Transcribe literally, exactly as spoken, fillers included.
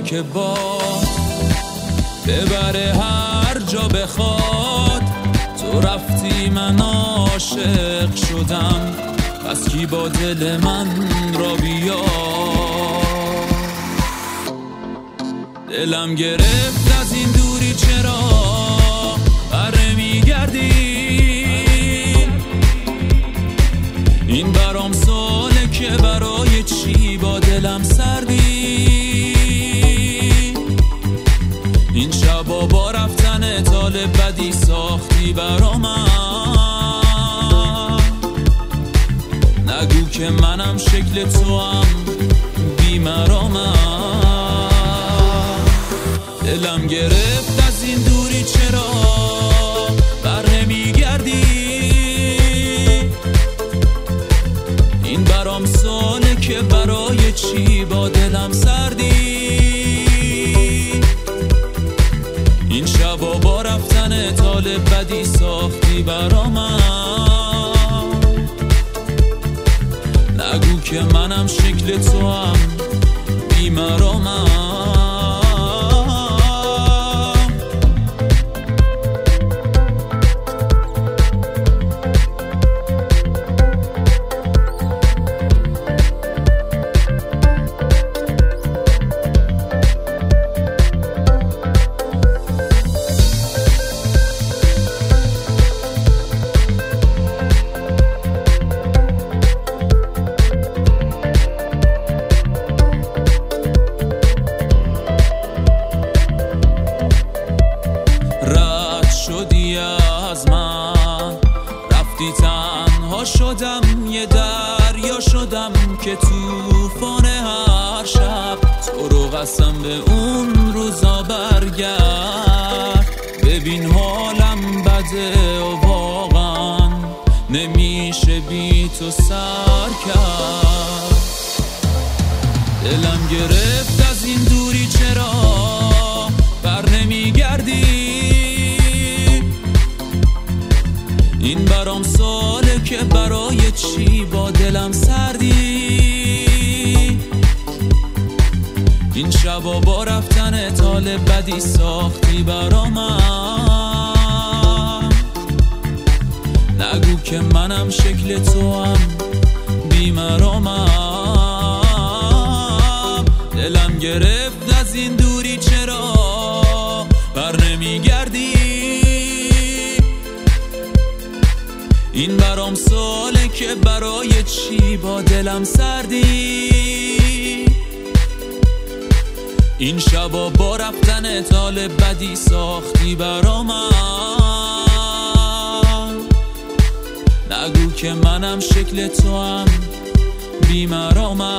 که باد ببره هر جا بخواد. تو رفتی من عاشق شدم، پس کی با دل من را بیاد؟ دلم گرفت از این دوری، چرا بر نمیگردی؟ این برام ساله که برای چی با دلم سردی؟ این شبا با رفتن طالب بدی ساختی برا من. نگو که منم شکل تو هم بیمرامم. دلم گرفت از این دوری، چرا بر نمیگردی؟ این برام ساله که برای چی با دلم سردی؟ این شبا با رفتن طالب بدی ساختی برا من. نگو که منم شکل تو هم بیمرامم. شدی از من، رفتی تنها شدم، یه دریا شدم که توفان هر شب. تو رو قسم به اون روزا برگرد، ببین حالم بده و واقعا نمیشه بی تو سر کرد. دلم گرفت از این دوری، چرا بر نمیگردی؟ این برام ساله که برای چی با دلم سردی؟ این شبا با رفتن طالب بدی ساختی برا من. نگو که منم شکل تو هم بیمرامم. دلم گرفت از این دوری، چرا بر نمیگردی؟ این برام ساله که برای چی با دلم سردی؟ این شبا با رفتن طالب بدی ساختی برا من. نگو که منم شکل تو هم بیمرامم.